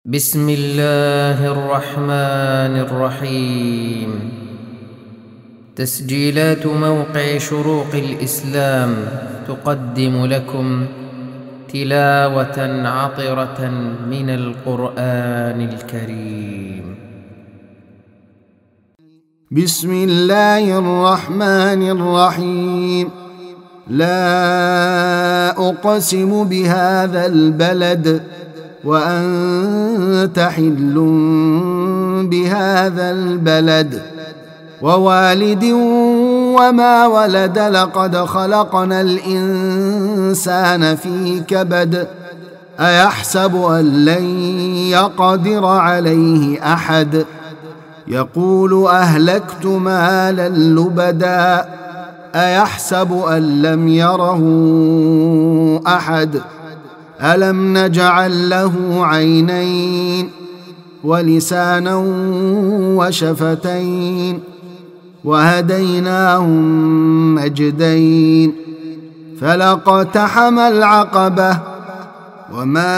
بسم الله الرحمن الرحيم. تسجيلات موقع شروق الإسلام تقدم لكم تلاوة عطرة من القرآن الكريم. بسم الله الرحمن الرحيم. لا أقسم بهذا البلد وأنت حل بهذا البلد ووالد وما ولد. لقد خلقنا الإنسان في كبد. أيحسب أن لن يقدر عليه أحد. يقول أهلكت مالا لبدا. أيحسب أن لم يره أحد. ألم نجعل له عينين ولسانا وشفتين وهديناه مجدين. فلاقتحم العقبة وما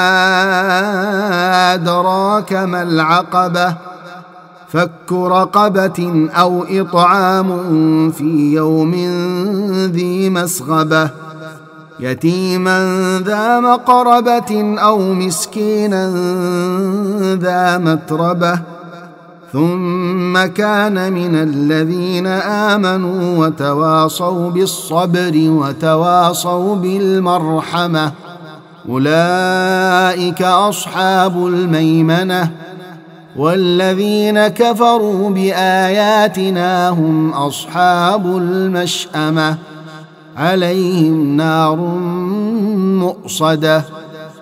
أدراك ما العقبة. فك رقبة أو إطعام في يوم ذي مسغبة يتيما ذا مقربة أو مسكينا ذا متربة. ثم كان من الذين آمنوا وتواصوا بالصبر وتواصوا بالمرحمة. أولئك أصحاب الميمنة. والذين كفروا بآياتنا هم أصحاب المشأمة. عليهم نار مؤصدة.